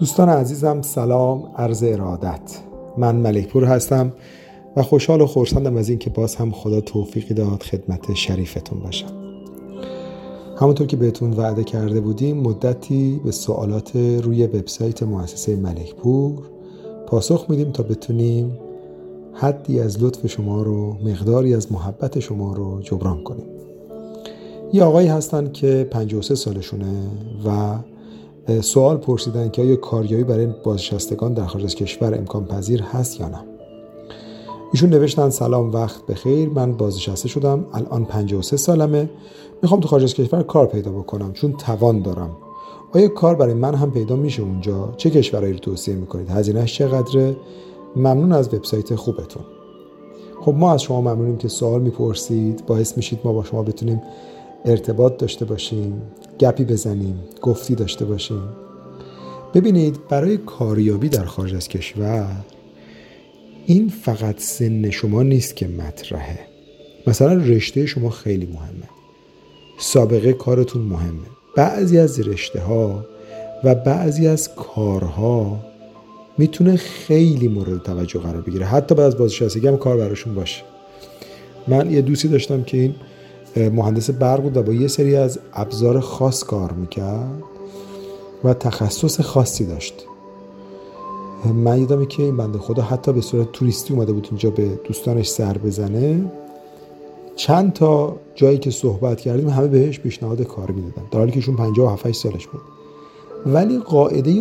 دوستان عزیزم سلام، عرض ارادت. من ملک پور هستم و خوشحال و خرسندم از این که باز هم خدا توفیقی داد خدمت شریفتون باشم. همونطور که بهتون وعده کرده بودیم مدتی به سوالات روی وبسایت مؤسسه ملک پور پاسخ میدیم تا بتونیم حدی از لطف شما رو، مقداری از محبت شما رو جبران کنیم. یه آقایی هستن که 53 سالشونه و سوال پرسیدن که آیا کاریابی برای بازنشستگان در خارج از کشور امکان پذیر هست یا نه. ایشون نوشتن سلام، وقت بخیر، من بازنشسته شدم، الان 53 سالمه، میخوام تو خارج از کشور کار پیدا بکنم چون توان دارم. آیا کار برای من هم پیدا میشه اونجا؟ چه کشورایی رو توصیه میکنید؟ هزینه‌اش چقدره؟ ممنون از وبسایت خوبتون. خب ما از شما ممنونیم که سوال میپرسید، باعث میشید ما با شما بتونیم ارتباط داشته باشیم، گپی بزنیم، گفتی داشته باشیم. ببینید، برای کاریابی در خارج از کشور این فقط سن شما نیست که مطرحه. مثلا رشته شما خیلی مهمه، سابقه کارتون مهمه. بعضی از رشته ها و بعضی از کارها میتونه خیلی مورد توجه قرار بگیره، حتی بعد از بازنشستگی هم کار براشون باشه. من یه دوستی داشتم که این مهندس برق بود و با یه سری از ابزار خاص کار میکرد و تخصص خاصی داشت. من یادمه که این بنده خدا حتی به صورت توریستی اومده بود اینجا به دوستانش سر بزنه. چند تا جایی که صحبت کردیم همه بهش پیشنهاد کار میدادن در حالی که ایشون 57 سالش بود. ولی قاعده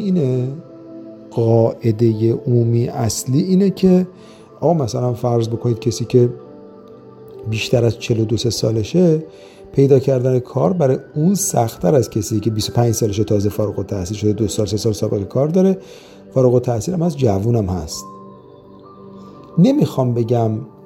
عمومی اصلی اینه که مثلا فرض بکنید کسی که بیشتر از 42 سالشه، پیدا کردن کار برای اون سخت‌تر از کسی که 25 سالشه، تازه فارغ التحصیل شده، 2 سال 3 سال سابقه کار داره، فارغ التحصیل هم هست، جوون هم هست. نمیخوام بگم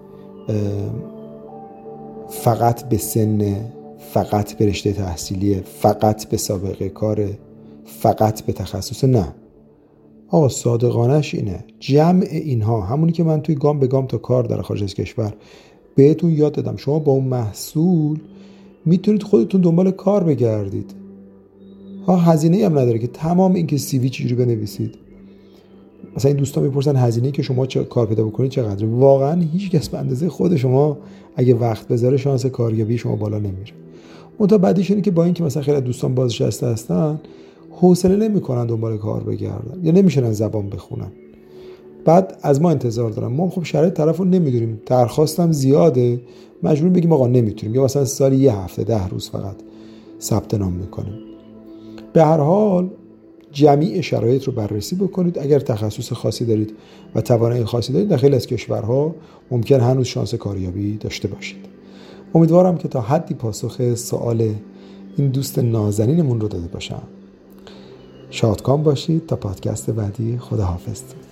فقط به سن، فقط به رشته تحصیلی، فقط به سابقه کار، فقط به تخصص. نه صادقانش اینه جمع اینها، همونی که من توی گام به گام تا کار در خارج از کشور بهتون یاد دادم. شما با اون محصول میتونید خودتون دنبال کار بگردید. هزینه‌ای هم نداره که تمام این که سی وی چجوری بنویسید. مثلا این دوستان میپرسن هزینه‌ای که شما کار پیدا بکنید چقدره. واقعا هیچ کس به اندازه خود شما اگه وقت بذاره شانس کاریابی شما بالا نمیره. منتها بعدیش اینه که با اینکه مثلا خیلی دوستان بازنشسته هستن، حوصله نمیکنن دنبال کار بگردن یا نمیشنن زبان بخونن، بعد از ما انتظار دارن. ما خب شرایط طرفو نمیدونیم، درخواستم زیاده، مجبور بگیم آقا نمیتونیم، یا مثلا سالی یه هفته 10 روز فقط ثبت نام میکنیم. به هر حال جمیع شرایط رو بررسی بکنید. اگر تخصص خاصی دارید و توانایی خاصی دارید، در خیلی از کشورها ممکن هنوز شانس کاریابی داشته باشید. امیدوارم که تا حدی پاسخ سوال این دوست نازنینمون رو داده باشم. شادکام باشید تا پادکست بعدی. خداحافظ.